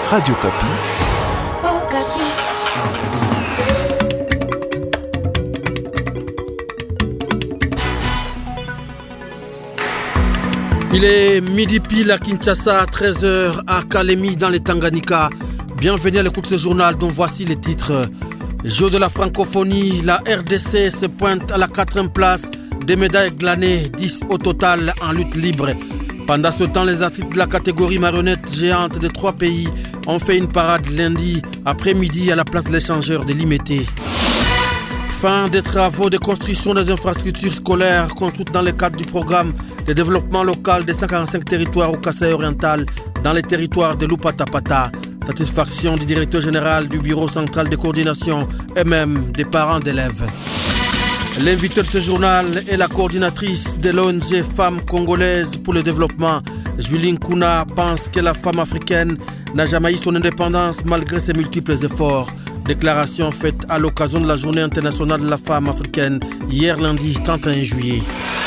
Radio Kapi. Il est midi pile à Kinshasa, 13h à Kalemi dans les Tanganyika. Bienvenue à l'écoute de ce journal dont voici les titres. Jeux de la francophonie, la RDC se pointe à la 4e place, des médailles glanées, 10 au total en lutte libre. Pendant ce temps, les artistes de la catégorie marionnette géante des 3 pays ont fait une parade lundi après-midi à la place de l'échangeur de Limité. Fin des travaux de construction des infrastructures scolaires construites dans le cadre du programme de développement local des 145 territoires au Kasaï oriental dans les territoires de Lupatapata. Satisfaction du directeur général du bureau central de coordination et même des parents d'élèves. L'invité de ce journal est la coordinatrice de l'ONG Femmes Congolaises pour le développement. Julie Nkuna pense que la femme africaine n'a jamais eu son indépendance malgré ses multiples efforts. Déclaration faite à l'occasion de la journée internationale de la femme africaine hier lundi 31 juillet.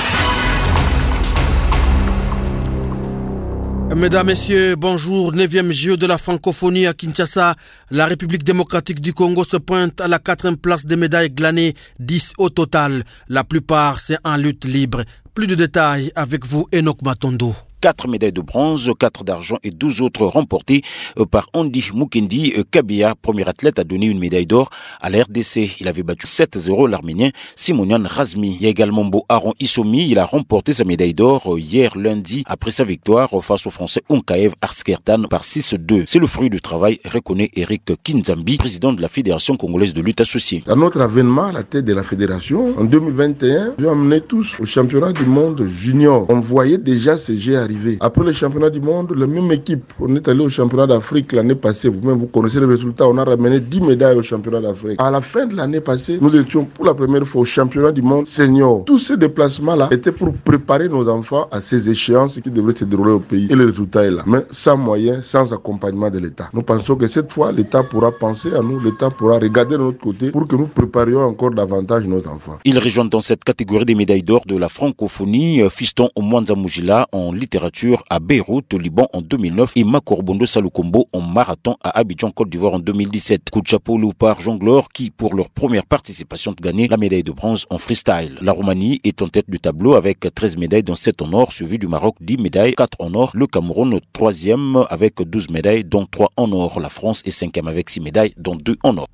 Mesdames, Messieurs, bonjour. 9e jeu de la francophonie à Kinshasa. La République démocratique du Congo se pointe à la 4e place des médailles glanées, 10 au total. La plupart, c'est en lutte libre. Plus de détails avec vous, Enoch Matondo. 4 médailles de bronze, 4 d'argent et 12 autres remportées par Andy Mukendi Kabia, premier athlète à donner une médaille d'or à la RDC. Il avait battu 7-0 l'Arménien Simonian Razmi. Il y a également Bo Aaron Isomi. Il a remporté sa médaille d'or hier lundi après sa victoire face au Français Onkaev Arskertan par 6-2. C'est le fruit du travail, reconnaît Eric Kinzambi, président de la Fédération congolaise de lutte associée. Dans notre avènement à la tête de la fédération, en 2021, j'ai emmené tous au championnat du monde junior. On voyait déjà ces jeux arriver. Après le championnat du monde, la même équipe, on est allé au championnat d'Afrique l'année passée. Vous-même, vous connaissez les résultats. On a ramené 10 médailles au championnat d'Afrique. À la fin de l'année passée, nous étions pour la première fois au championnat du monde senior. Tous ces déplacements-là étaient pour préparer nos enfants à ces échéances qui devraient se dérouler au pays. Et le résultat est là. Mais sans moyens, sans accompagnement de l'État. Nous pensons que cette fois, l'État pourra penser à nous. L'État pourra regarder de notre côté pour que nous préparions encore davantage nos enfants. Il rejoint dans cette catégorie des médailles d'or de la francophonie Fiston Omwanza Mujila en littérature à Beyrouth, au Liban en 2009 et Makorbondo Salukombo en marathon à Abidjan, Côte d'Ivoire en 2017. Coup de chapeau Léopard Jongleur qui, pour leur première participation, ont gagné la médaille de bronze en freestyle. La Roumanie est en tête du tableau avec 13 médailles dont 7 en or, suivi du Maroc 10 médailles, 4 en or. Le Cameroun 3e avec 12 médailles dont 3 en or. La France est 5e avec 6 médailles dont 2 en or.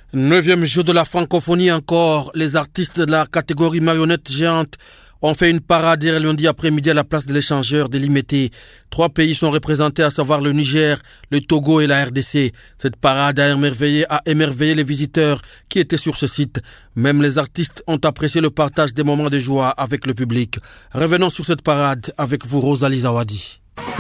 9e jeu de la francophonie encore. Les artistes de la catégorie marionnette géante ont fait une parade hier lundi après-midi à la place de l'échangeur de Limité. 3 pays sont représentés, à savoir le Niger, le Togo et la RDC. Cette parade a émerveillé les visiteurs qui étaient sur ce site. Même les artistes ont apprécié le partage des moments de joie avec le public. Revenons sur cette parade avec vous, Rosalie Zawadi.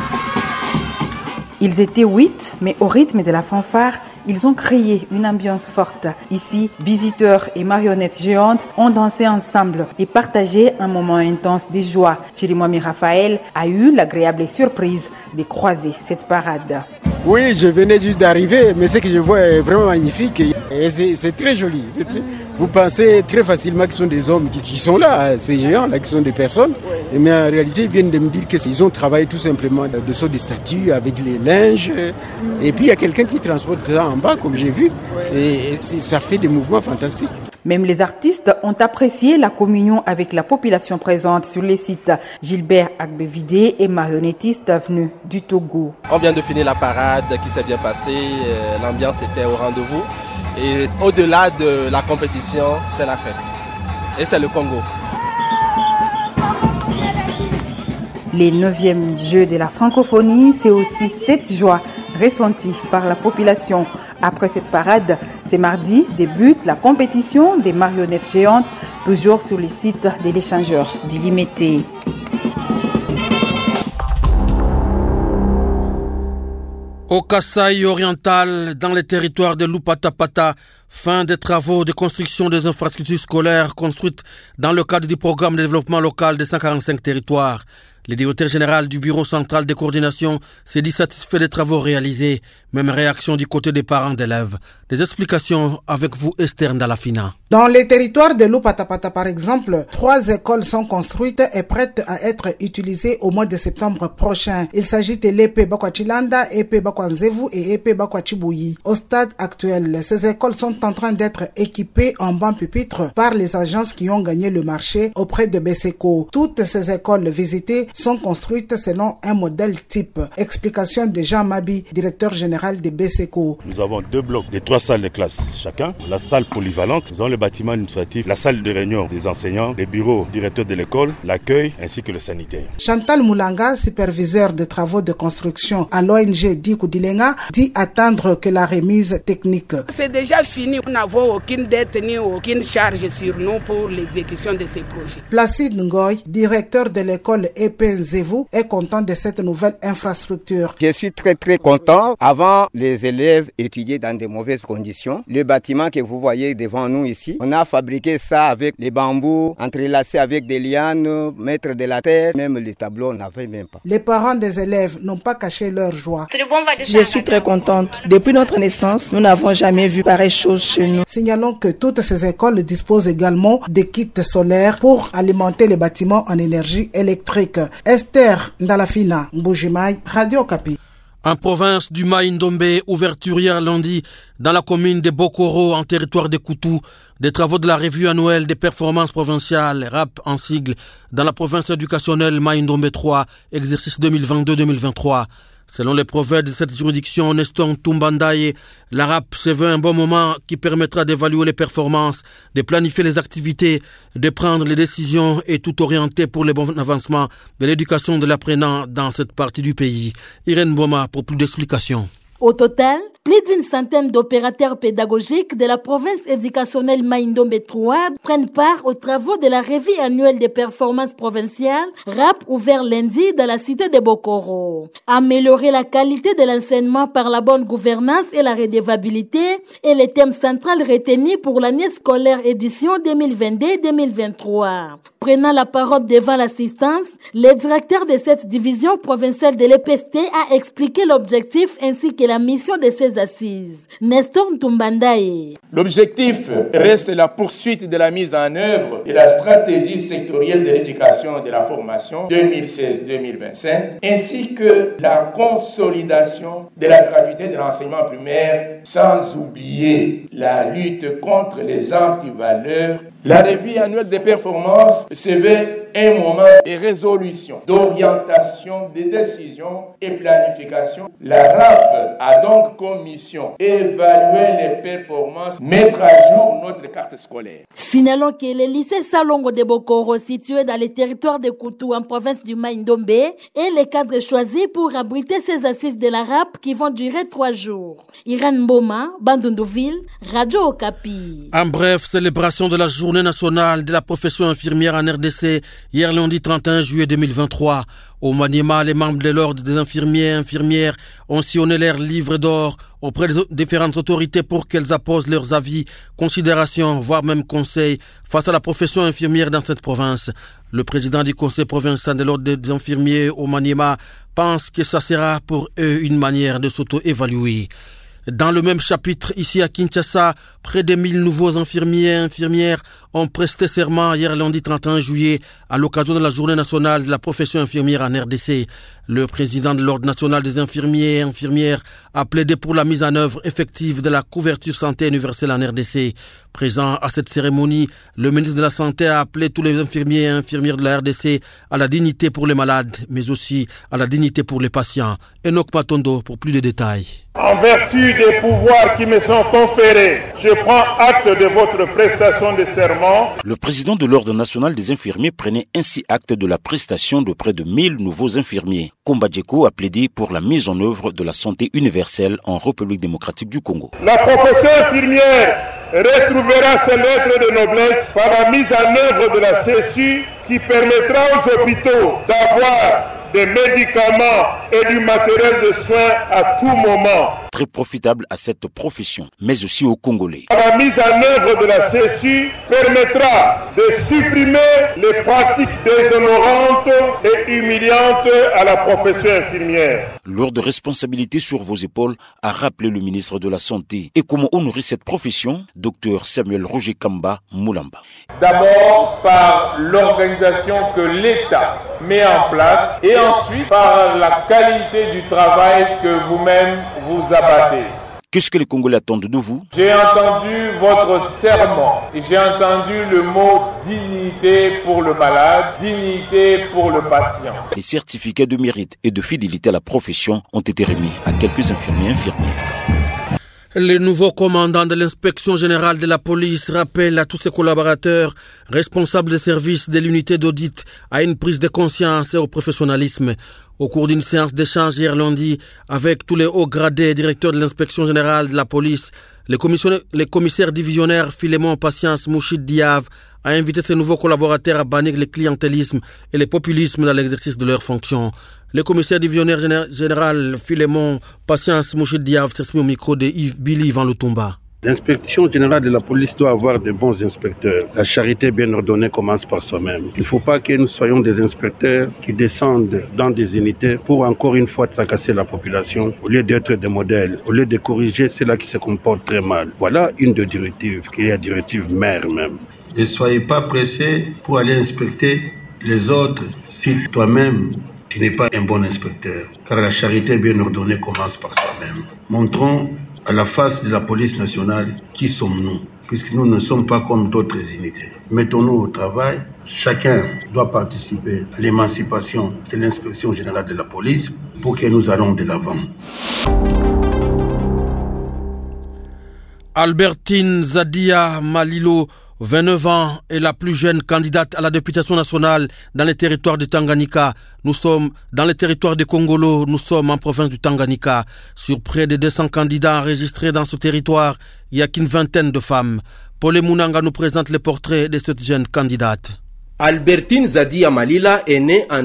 Ils étaient 8, mais au rythme de la fanfare, ils ont créé une ambiance forte. Ici, visiteurs et marionnettes géantes ont dansé ensemble et partagé un moment intense de joie. Chirimwami Raphaël a eu l'agréable surprise de croiser cette parade. Oui, je venais juste d'arriver, mais ce que je vois est vraiment magnifique et c'est très joli. Vous pensez très facilement que ce sont des hommes qui sont là, ces géants-là, qui sont des personnes. Mais en réalité, ils viennent de me dire qu'ils ont travaillé tout simplement dessous des statues avec les linges. Et puis, il y a quelqu'un qui transporte ça en bas, comme j'ai vu. Et ça fait des mouvements fantastiques. Même les artistes ont apprécié la communion avec la population présente sur les sites. Gilbert Agbevidé est marionnettiste venu du Togo. On vient de finir la parade qui s'est bien passée, l'ambiance était au rendez-vous. Et au-delà de la compétition, c'est la fête. Et c'est le Congo. Les 9e Jeux de la francophonie, c'est aussi cette joie ressentie par la population. Après cette parade, ce mardi débute la compétition des marionnettes géantes, toujours sur les sites de l'échangeur de Limité. Au Kasaï oriental, dans les territoires de Lupatapata, fin des travaux de construction des infrastructures scolaires construites dans le cadre du programme de développement local des 145 territoires. Le directeur général du bureau central de coordination s'est dit satisfait des travaux réalisés. Même réaction du côté des parents d'élèves. Des explications avec vous, Esther Ndalafina. Dans les territoires de Lupatapata, par exemple, 3 écoles sont construites et prêtes à être utilisées au mois de septembre prochain. Il s'agit de l'EP Bakwachilanda, EP Bakwanzevu et EP Bakwachibouyi. Au stade actuel, ces écoles sont en train d'être équipées en bancs pupitres par les agences qui ont gagné le marché auprès de BSECO. Toutes ces écoles visitées sont construites selon un modèle type. Explication de Jean Mabi, directeur général de BSECO. Nous avons 2 blocs de 3 salles de classe chacun. La salle polyvalente, nous avons le bâtiment administratif, la salle de réunion des enseignants, les bureaux directeurs de l'école, l'accueil ainsi que le sanitaire. Chantal Moulanga, superviseur de travaux de construction à l'ONG Dikoudilenga, dit attendre que la remise technique. C'est déjà fini, nous n'avons aucune dette ni aucune charge sur nous pour l'exécution de ces projets. Placide Ngoy, directeur de l'école Epenzevu, est content de cette nouvelle infrastructure. Je suis très content. Avant, les élèves étudiaient dans de mauvaises conditions. Le bâtiment que vous voyez devant nous ici, on a fabriqué ça avec les bambous, entrelacés avec des lianes, mettre de la terre, même les tableaux, on n'avait même pas. Les parents des élèves n'ont pas caché leur joie. Je suis très contente. Depuis notre naissance, nous n'avons jamais vu pareille chose chez nous. Signalons que toutes ces écoles disposent également de kits solaires pour alimenter les bâtiments en énergie électrique. Esther Ndalafina, Mbujimai, Radio Okapi. En province du Mai-Ndombe, ouverture hier lundi dans la commune de Bokoro en territoire de Koutou, des travaux de la revue annuelle des performances provinciales, RAP en sigle, dans la province éducationnelle Mai-Ndombe 3, exercice 2022-2023. Selon les prophètes de cette juridiction, Nestor Tumbandaye, la RAP se veut un bon moment qui permettra d'évaluer les performances, de planifier les activités, de prendre les décisions et tout orienter pour le bon avancement de l'éducation de l'apprenant dans cette partie du pays. Irène Boma pour plus d'explications. Au total, plus d'une centaine d'opérateurs pédagogiques de la province éducationnelle Mai-Ndombe 3 prennent part aux travaux de la revue annuelle des performances provinciales, RAP, ouvert lundi dans la cité de Bokoro. Améliorer la qualité de l'enseignement par la bonne gouvernance et la redevabilité est le thème central retenu pour l'année scolaire édition 2022-2023. Prenant la parole devant l'assistance, le directeur de cette division provinciale de l'EPST a expliqué l'objectif ainsi que la mission de ces assises. Nestor Ntumbandaye. L'objectif reste la poursuite de la mise en œuvre de la stratégie sectorielle de l'éducation et de la formation 2016-2025, ainsi que la consolidation de la gratuité de l'enseignement primaire, sans oublier la lutte contre les antivaleurs. La revue annuelle des performances se veut un moment de résolution, d'orientation, de décision et planification. La RAP a donc comme mission évaluer les performances, mettre à jour notre carte scolaire. Signalons que le lycée Salongo de Bokoro, situé dans le territoire de Koutou en province du Mai-Ndombe, est le cadre choisi pour abriter ces assises de la RAP qui vont durer 3 jours. Irène Mboma, Bandundouville, Radio Okapi. En bref, célébration de la journée nationale de la profession infirmière en RDC, hier lundi 31 juillet 2023. Au Maniema, les membres de l'ordre des infirmiers et infirmières ont sillonné leur livre d'or auprès des différentes autorités pour qu'elles apposent leurs avis, considérations, voire même conseils face à la profession infirmière dans cette province. Le président du conseil provincial de l'ordre des infirmiers au Maniema pense que ça sera pour eux une manière de s'auto-évaluer. Dans le même chapitre, ici à Kinshasa, près de 1000 nouveaux infirmiers et infirmières ont presté serment hier lundi 31 juillet à l'occasion de la journée nationale de la profession infirmière en RDC. Le président de l'Ordre national des infirmiers et infirmières a plaidé pour la mise en œuvre effective de la couverture santé universelle en RDC. Présent à cette cérémonie, le ministre de la Santé a appelé tous les infirmiers et infirmières de la RDC à la dignité pour les malades, mais aussi à la dignité pour les patients. Enoch Matondo pour plus de détails. En vertu des pouvoirs qui me sont conférés, je prends acte de votre prestation de serment. Le président de l'Ordre national des infirmiers prenait ainsi acte de la prestation de près de 1000 nouveaux infirmiers. Kombadjeko a plaidé pour la mise en œuvre de la santé universelle en République démocratique du Congo. La profession infirmière retrouvera ses lettres de noblesse par la mise en œuvre de la CSU qui permettra aux hôpitaux d'avoir des médicaments et du matériel de soins à tout moment. très profitable à cette profession, mais aussi aux Congolais. La mise en œuvre de la CSU permettra de supprimer les pratiques déshonorantes et humiliantes à la profession infirmière. Lourde responsabilité sur vos épaules, a rappelé le ministre de la Santé. Et comment honorer cette profession? Dr Samuel Roger Kamba Moulamba. D'abord par l'organisation que l'État met en place et ensuite par la qualité du travail que vous-même vous abattez. Qu'est-ce que les Congolais attendent de vous? J'ai entendu votre serment et j'ai entendu le mot dignité pour le malade, dignité pour le patient. Les certificats de mérite et de fidélité à la profession ont été remis à quelques infirmiers et infirmières. Le nouveau commandant de l'inspection générale de la police rappelle à tous ses collaborateurs responsables des services de l'unité d'audit à une prise de conscience et au professionnalisme. Au cours d'une séance d'échange hier lundi avec tous les hauts gradés directeurs de l'inspection générale de la police, le commissaire divisionnaire Philémon Patience Mouchid Diav a invité ses nouveaux collaborateurs à bannir le clientélisme et le populisme dans l'exercice de leurs fonctions. Le commissaire divisionnaire général Philémon Patience Mouchid Diav s'exprime au micro de Billy Van Lutumba. L'inspection générale de la police doit avoir de bons inspecteurs. La charité bien ordonnée commence par soi-même. Il ne faut pas que nous soyons des inspecteurs qui descendent dans des unités pour encore une fois tracasser la population au lieu d'être des modèles, au lieu de corriger ceux-là qui se comportent très mal. Voilà une des directives, qui est la directive mère même. Ne soyez pas pressés pour aller inspecter les autres si toi-même tu n'es pas un bon inspecteur. Car la charité bien ordonnée commence par soi-même. Montrons à la face de la police nationale qui sommes-nous, puisque nous ne sommes pas comme d'autres unités. Mettons-nous au travail. Chacun doit participer à l'émancipation de l'inspection générale de la police pour que nous allons de l'avant. Albertine Zadia Malilo, 29 ans, est la plus jeune candidate à la députation nationale dans les territoires du Tanganyika. Nous sommes dans les territoires de Congolo, nous sommes en province du Tanganyika. Sur près de 200 candidats enregistrés dans ce territoire, il n'y a qu'une vingtaine de femmes. Paul Mounanga nous présente le portrait de cette jeune candidate. Albertine Zadia Malila est née en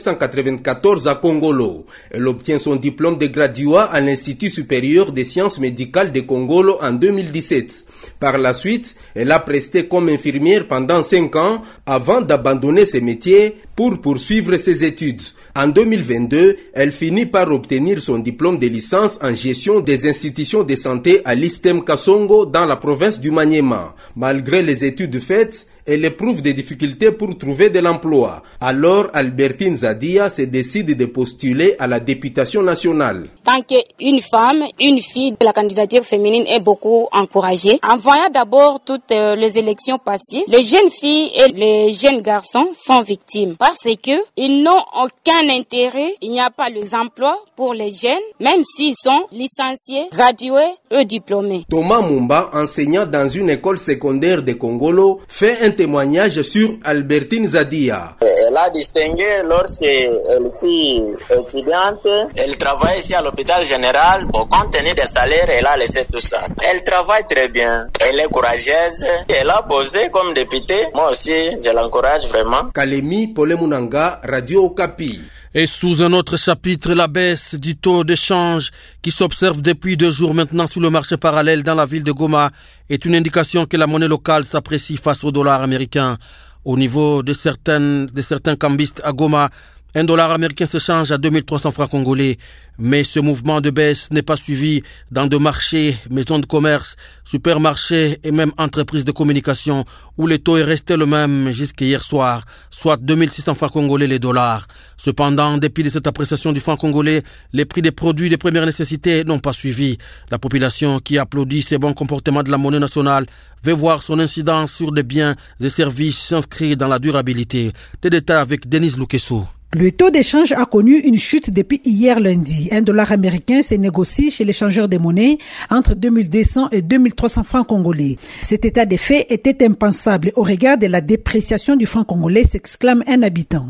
1994 à Congolo. Elle obtient son diplôme de graduat à l'Institut supérieur des sciences médicales de Congolo en 2017. Par la suite, elle a presté comme infirmière pendant 5 ans avant d'abandonner ce métier pour poursuivre ses études. En 2022, elle finit par obtenir son diplôme de licence en gestion des institutions de santé à l'ISTEM Kasongo dans la province du Maniema. Malgré les études faites, elle éprouve des difficultés pour trouver de l'emploi. Alors, Albertine Zadia se décide de postuler à la députation nationale. Tant qu'une femme, une fille, la candidature féminine est beaucoup encouragée. En voyant d'abord toutes les élections passées, les jeunes filles et les jeunes garçons sont victimes parce que ils n'ont aucun intérêt. Il n'y a pas les emplois pour les jeunes, même s'ils sont licenciés, gradués ou diplômés. Thomas Mumba, enseignant dans une école secondaire de Congolo, fait un témoignage sur Albertine Zadia. Elle a distingué lorsqu'elle fut étudiante. Elle travaille ici à l'hôpital général. Compte tenu des salaires, elle a laissé tout ça. Elle travaille très bien. Elle est courageuse. Elle a posé comme députée. Moi aussi, je l'encourage vraiment. Kalemi Paul Mounanga, Radio Okapi. Et sous un autre chapitre, la baisse du taux d'échange qui s'observe depuis 2 jours maintenant sur le marché parallèle dans la ville de Goma est une indication que la monnaie locale s'apprécie face au dollar américain. Au niveau de certains cambistes à Goma, un dollar américain s'échange à 2300 francs congolais. Mais ce mouvement de baisse n'est pas suivi dans de marchés, maisons de commerce, supermarchés et même entreprises de communication où le taux est resté le même jusqu'hier soir, soit 2600 francs congolais les dollars. Cependant, en dépit de cette appréciation du franc congolais, les prix des produits de première nécessité n'ont pas suivi. La population qui applaudit ces bons comportements de la monnaie nationale veut voir son incidence sur des biens et services s'inscrire dans la durabilité. Des détails avec Denise Lukesso. Le taux d'échange a connu une chute depuis hier lundi. Un dollar américain se négocie chez l'échangeur des monnaies entre 2200 et 2300 francs congolais. Cet état de fait était impensable au regard de la dépréciation du franc congolais, s'exclame un habitant.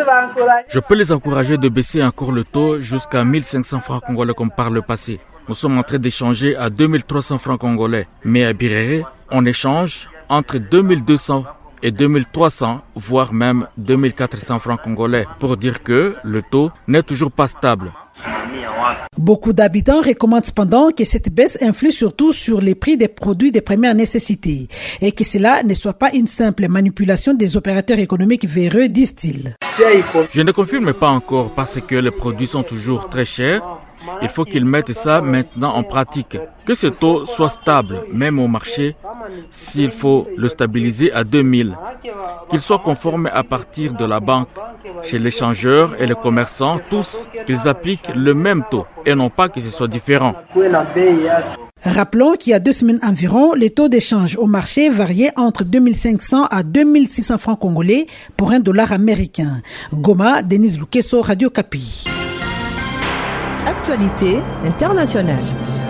Je peux les encourager de baisser encore le taux jusqu'à 1500 francs congolais comme par le passé. Nous sommes en train d'échanger à 2300 francs congolais. Mais à Birere, on échange entre 2200 et 2300, voire même 2400 francs congolais, pour dire que le taux n'est toujours pas stable. Beaucoup d'habitants recommandent cependant que cette baisse influe surtout sur les prix des produits de première nécessité et que cela ne soit pas une simple manipulation des opérateurs économiques véreux, disent-ils. Je ne confirme pas encore parce que les produits sont toujours très chers. Il faut qu'ils mettent ça maintenant en pratique. Que ce taux soit stable, même au marché, s'il faut le stabiliser à 2000. Qu'il soit conforme à partir de la banque, chez l'échangeur et les commerçants, tous, qu'ils appliquent le même taux et non pas que ce soit différent. Rappelons qu'il y a 2 semaines environ, les taux d'échange au marché variaient entre 2500 à 2600 francs congolais pour $1 américain. Goma, Denise Lukeso, Radio Kapi. Actualité internationale.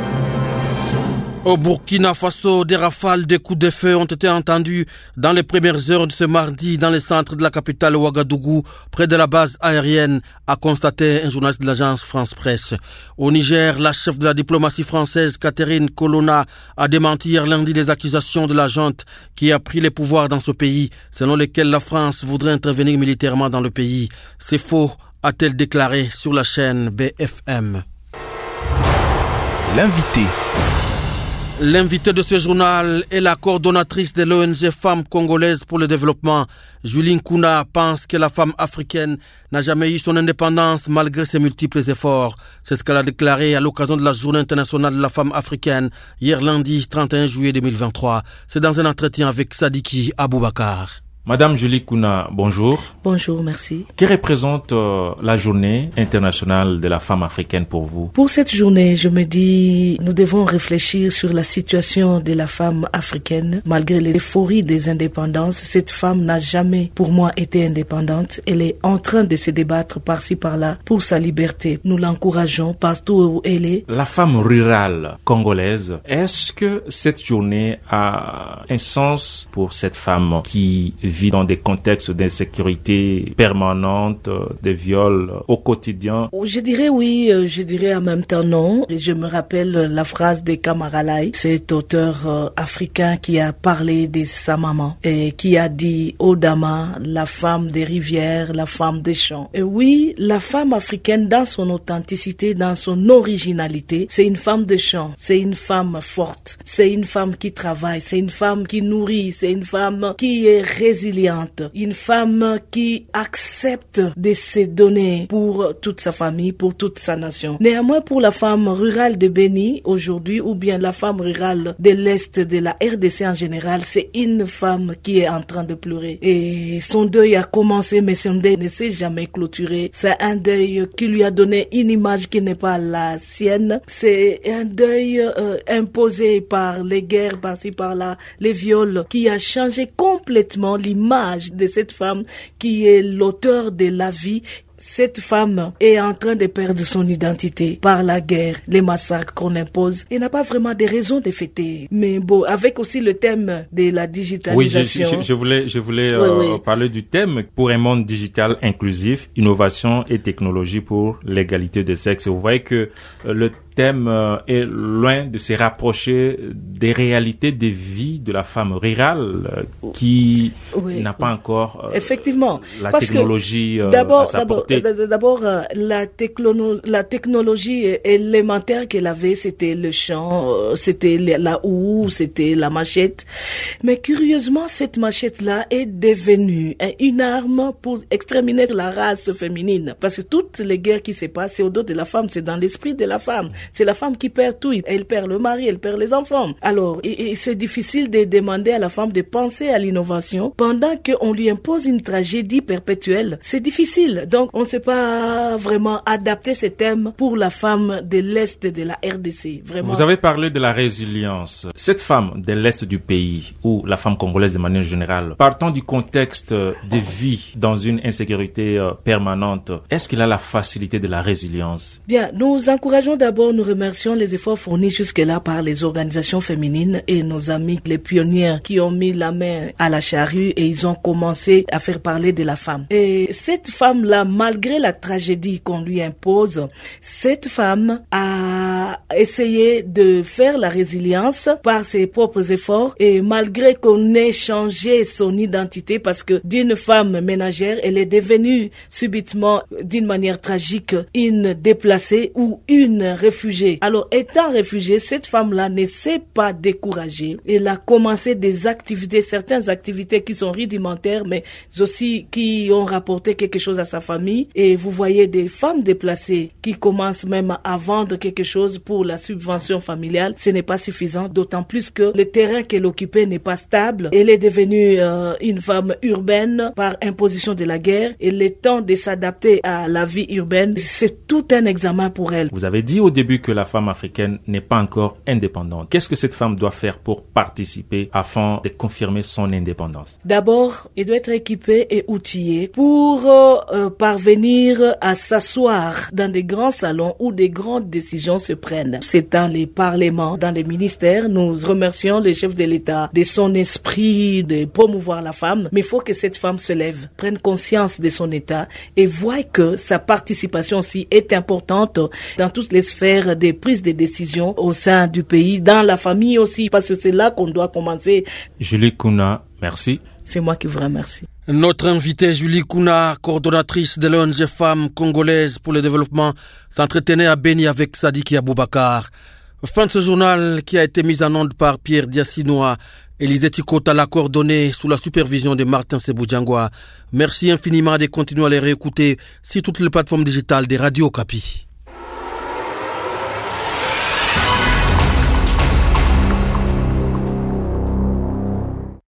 Au Burkina Faso, des rafales de coups de feu ont été entendus dans les premières heures de ce mardi dans le centre de la capitale Ouagadougou, près de la base aérienne, a constaté un journaliste de l'agence France Presse. Au Niger, la chef de la diplomatie française, Catherine Colonna, a démenti hier lundi les accusations de la junte qui a pris les pouvoirs dans ce pays, selon lesquelles la France voudrait intervenir militairement dans le pays. C'est faux, a-t-elle déclaré sur la chaîne BFM. L'invité de ce journal est la coordonnatrice de l'ONG Femmes Congolaises pour le Développement. Julie Nkuna pense que la femme africaine n'a jamais eu son indépendance malgré ses multiples efforts. C'est ce qu'elle a déclaré à l'occasion de la Journée internationale de la femme africaine, hier lundi 31 juillet 2023. C'est dans un entretien avec Sadiki Aboubakar. Madame Julie Nkuna, bonjour. Bonjour, merci. Que représente la journée internationale de la femme africaine pour vous? Pour cette journée, je me dis, nous devons réfléchir sur la situation de la femme africaine. Malgré les euphories des indépendances, cette femme n'a jamais, pour moi, été indépendante. Elle est en train de se débattre par-ci, par-là pour sa liberté. Nous l'encourageons partout où elle est. La femme rurale congolaise, est-ce que cette journée a un sens pour cette femme qui vit dans des contextes d'insécurité permanente, de viols au quotidien? Je dirais oui, je dirais en même temps non. Je me rappelle la phrase de Kamaralai, cet auteur africain qui a parlé de sa maman et qui a dit « Odama, la femme des rivières, la femme des champs ». Et oui, la femme africaine dans son authenticité, dans son originalité, c'est une femme des champs, c'est une femme forte, c'est une femme qui travaille, c'est une femme qui nourrit, c'est une femme qui est résiliente, une femme qui accepte de se donner pour toute sa famille, pour toute sa nation. Néanmoins, pour la femme rurale de Béni aujourd'hui, ou bien la femme rurale de l'Est de la RDC en général, c'est une femme qui est en train de pleurer. Et son deuil a commencé, mais son deuil ne s'est jamais clôturé. C'est un deuil qui lui a donné une image qui n'est pas la sienne. C'est un deuil imposé par les guerres, par-ci, par-là, les viols, qui a changé complètement l'image de cette femme qui est l'auteur de la vie. Cette femme est en train de perdre son identité par la guerre, les massacres qu'on impose. Elle n'a pas vraiment de raisons de fêter. Mais bon, avec aussi le thème de la digitalisation. Oui, je voulais parler du thème pour un monde digital inclusif, innovation et technologie pour l'égalité des sexes. Vous voyez que le thème est loin de se rapprocher des réalités des vies de la femme rurale qui n'a pas encore effectivement la technologie à sa portée. D'abord, la technologie élémentaire qu'elle avait, c'était le champ, c'était la houe, c'était la machette. Mais curieusement, cette machette-là est devenue une arme pour exterminer la race féminine. Parce que toutes les guerres qui se passent, c'est au dos de la femme, c'est dans l'esprit de la femme. C'est la femme qui perd tout. Elle perd le mari, elle perd les enfants. Alors, et c'est difficile de demander à la femme de penser à l'innovation pendant qu'on lui impose une tragédie perpétuelle. C'est difficile. Donc, on ne sait pas vraiment adapter ces thèmes pour la femme de l'Est de la RDC. Vraiment. Vous avez parlé de la résilience. Cette femme de l'Est du pays, ou la femme congolaise de manière générale, partant du contexte de vie dans une insécurité permanente, est-ce qu'il a la facilité de la résilience? Bien, nous encourageons d'abord nous remercions les efforts fournis jusque-là par les organisations féminines et nos amis, les pionnières qui ont mis la main à la charrue et ils ont commencé à faire parler de la femme. Et cette femme-là, malgré la tragédie qu'on lui impose, cette femme a essayé de faire la résilience par ses propres efforts et malgré qu'on ait changé son identité parce que d'une femme ménagère, elle est devenue subitement, d'une manière tragique, une déplacée ou une réfugiée. Alors, étant réfugiée, cette femme-là ne s'est pas découragée. Elle a commencé des activités, certaines activités qui sont rudimentaires, mais aussi qui ont rapporté quelque chose à sa famille. Et vous voyez des femmes déplacées qui commencent même à vendre quelque chose pour la subvention familiale. Ce n'est pas suffisant, d'autant plus que le terrain qu'elle occupait n'est pas stable. Elle est devenue une femme urbaine par imposition de la guerre et le temps de s'adapter à la vie urbaine, c'est tout un examen pour elle. Vous avez dit au début que la femme africaine n'est pas encore indépendante. Qu'est-ce que cette femme doit faire pour participer afin de confirmer son indépendance? D'abord, elle doit être équipée et outillée pour parvenir à s'asseoir dans des grands salons où des grandes décisions se prennent. C'est dans les parlements, dans les ministères. Nous remercions le chef de l'État de son esprit de promouvoir la femme, mais il faut que cette femme se lève, prenne conscience de son état et voit que sa participation aussi est importante dans toutes les sphères des prises de décisions au sein du pays, dans la famille aussi, parce que c'est là qu'on doit commencer. Julie Kouna, merci. C'est moi qui vous remercie. Notre invitée Julie Kouna, coordonnatrice de l'ONG Femmes Congolaises pour le développement, s'entretenait à Beni avec Sadiki Aboubakar. Fin de ce journal qui a été mis en onde par Pierre Diassinoa. Élisée Tikota l'a coordonné sous la supervision de Martin Sebou-Djangwa. Merci infiniment de continuer à les réécouter sur toutes les plateformes digitales des Radio Okapi.